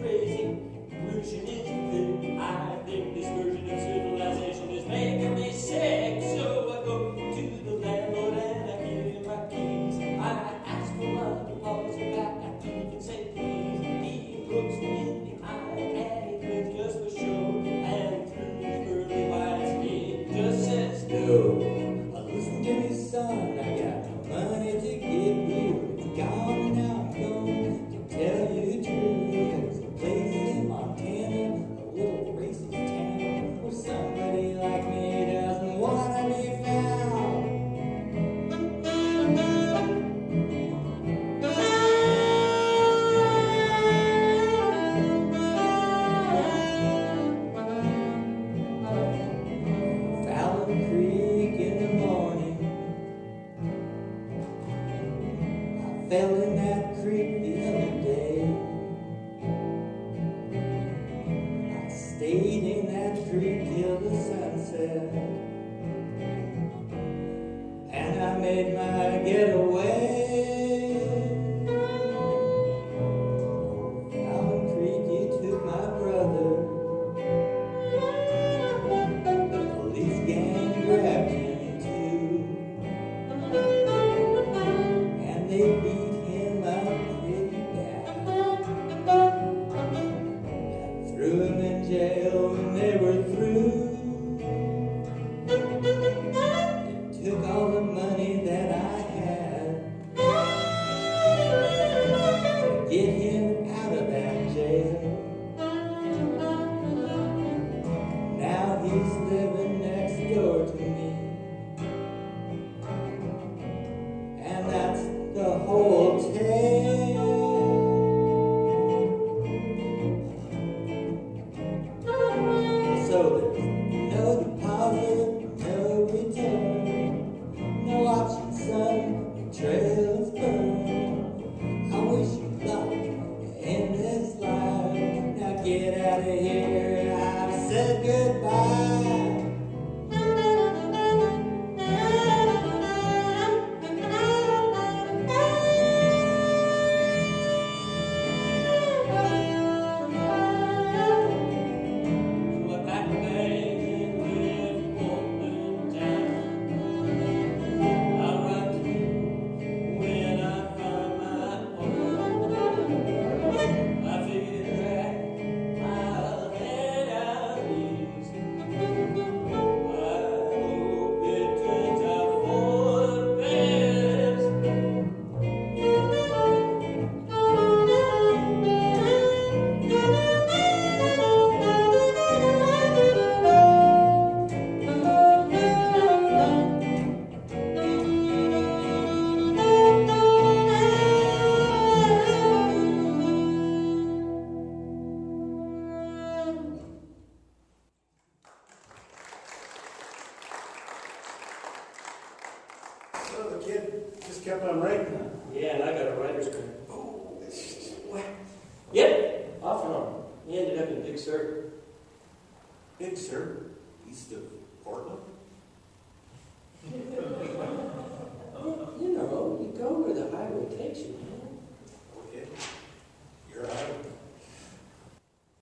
crazy. Pollution is good. I think this version of civilization is making me sick. So I go to the landlord and I give him my keys. I ask for my deposit back. I even say please. He looks me in the eye and he grins just for show. And through his pearly whites he just says no. Listen to me, son, I got no money to give you. It's gone now, I'm going to tell you the truth. There's a place in Montana, a little racist town, where somebody like me doesn't want to be found. Fallon Creek in the morning, I fell in that creek the other day. I stayed in that creek till the sunset, and I made my getaway. Fallon Creek, you took my brother. The police gang grabbed him too, and they beat him up pretty bad, and threw him in jail when they were through. It took all the money that I had to get him out of that jail. Now he's living next door to me, and that's the whole tale. So there's no deposit, no return, no option, son, the trail is burned. I wish you luck in this life. Now get out of here, I've said goodbye. So I pack my bags and live Portland town. I'll write to you when I find my home. I figure that I'll head out east. I hope it turns out for the best. So the kid just kept on writing. Yeah, and I got a writer's credit. Oh, what? Yep, off and on. He ended up in Big Sur. Big Sur, east of Portland.